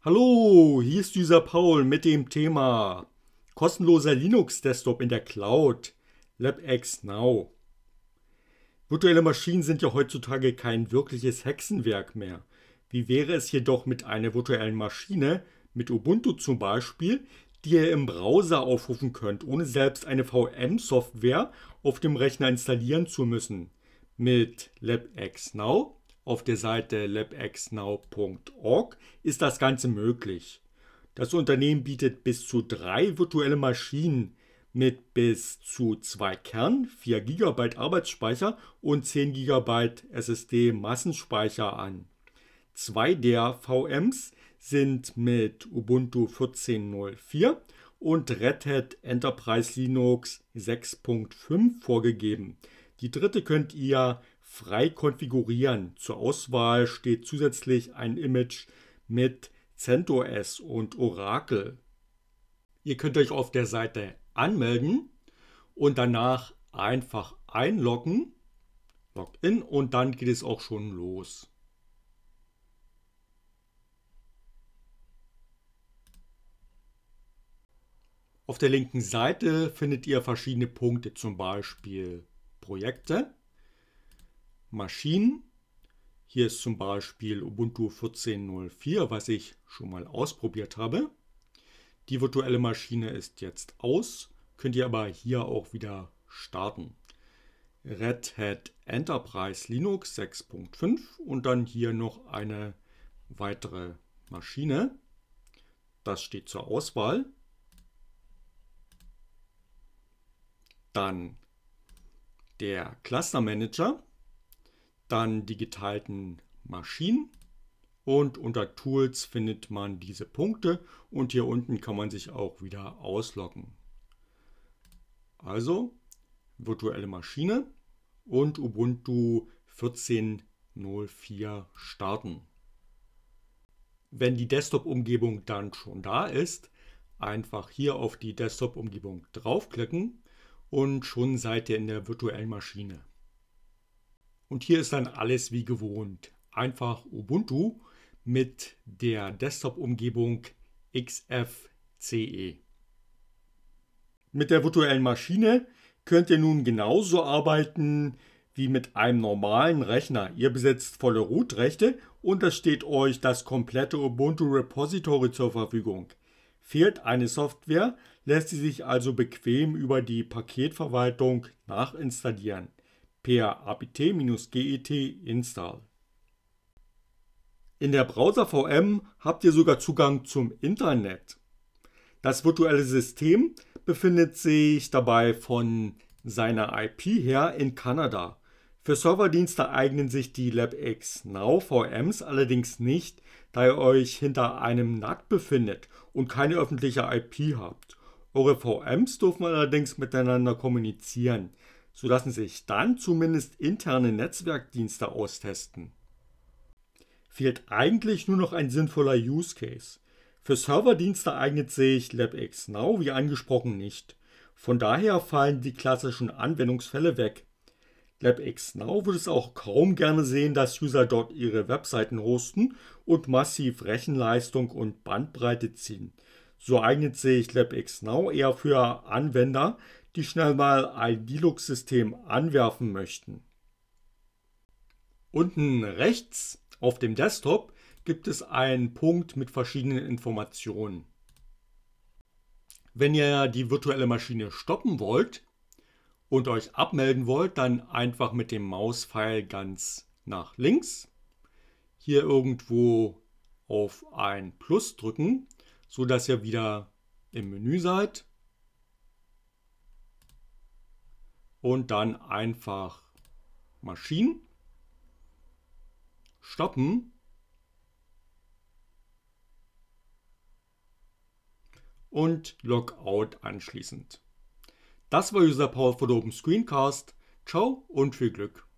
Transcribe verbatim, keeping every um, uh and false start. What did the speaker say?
Hallo, hier ist dieser Paul mit dem Thema kostenloser Linux-Desktop in der Cloud, LabX Now. Virtuelle Maschinen sind ja heutzutage kein wirkliches Hexenwerk mehr. Wie wäre es jedoch mit einer virtuellen Maschine, mit Ubuntu zum Beispiel, die ihr im Browser aufrufen könnt, ohne selbst eine V M-Software auf dem Rechner installieren zu müssen? Mit LabX Now auf der Seite labxnow punkt org ist das Ganze möglich. Das Unternehmen bietet bis zu drei virtuelle Maschinen mit bis zu zwei Kern, vier Gigabyte Arbeitsspeicher und zehn Gigabyte S S D-Massenspeicher an. Zwei der V Ms sind mit Ubuntu vierzehn Punkt null vier und Red Hat Enterprise Linux sechs Punkt fünf vorgegeben. Die dritte könnt ihr frei konfigurieren. Zur Auswahl steht zusätzlich ein Image mit CentOS und Oracle. Ihr könnt euch auf der Seite anmelden und danach einfach einloggen, Login, und dann geht es auch schon los. Auf der linken Seite findet ihr verschiedene Punkte, zum Beispiel Projekte, Maschinen. Hier ist zum Beispiel Ubuntu vierzehn Punkt null vier, was ich schon mal ausprobiert habe. Die virtuelle Maschine ist jetzt aus, könnt ihr aber hier auch wieder starten. Red Hat Enterprise Linux sechs Punkt fünf und dann hier noch eine weitere Maschine. Das steht zur Auswahl. Dann der Cluster Manager, dann die geteilten Maschinen und unter Tools findet man diese Punkte und hier unten kann man sich auch wieder ausloggen. Also virtuelle Maschine und Ubuntu vierzehn Punkt null vier starten. Wenn die Desktop-Umgebung dann schon da ist, einfach hier auf die Desktop-Umgebung draufklicken und schon seid ihr in der virtuellen Maschine. Und hier ist dann alles wie gewohnt. Einfach Ubuntu mit der Desktop-Umgebung X F C E. Mit der virtuellen Maschine könnt ihr nun genauso arbeiten wie mit einem normalen Rechner. Ihr besitzt volle Root-Rechte und es steht euch das komplette Ubuntu Repository zur Verfügung. Fehlt eine Software, lässt sie sich also bequem über die Paketverwaltung nachinstallieren per apt-get install. In der Browser-V M habt ihr sogar Zugang zum Internet. Das virtuelle System befindet sich dabei von seiner I P her in Kanada. Für Serverdienste eignen sich die LabX Now V Ms allerdings nicht, da ihr euch hinter einem N A C befindet und keine öffentliche I P habt. Eure V Ms dürfen allerdings miteinander kommunizieren. So lassen sich dann zumindest interne Netzwerkdienste austesten. Fehlt eigentlich nur noch ein sinnvoller Use Case. Für Serverdienste eignet sich LabX Now wie angesprochen nicht. Von daher fallen die klassischen Anwendungsfälle weg. LabX Now würde es auch kaum gerne sehen, dass User dort ihre Webseiten hosten und massiv Rechenleistung und Bandbreite ziehen. So eignet sich LabX Now eher für Anwender, die schnell mal ein Linux-System anwerfen möchten. Unten rechts auf dem Desktop gibt es einen Punkt mit verschiedenen Informationen. Wenn ihr die virtuelle Maschine stoppen wollt und euch abmelden wollt, dann einfach mit dem Mauspfeil ganz nach links. Hier irgendwo auf ein Plus drücken, sodass ihr wieder im Menü seid. Und dann einfach Maschinen stoppen und Logout anschließend. Das war User Paul für den Open Screencast. Ciao und viel Glück.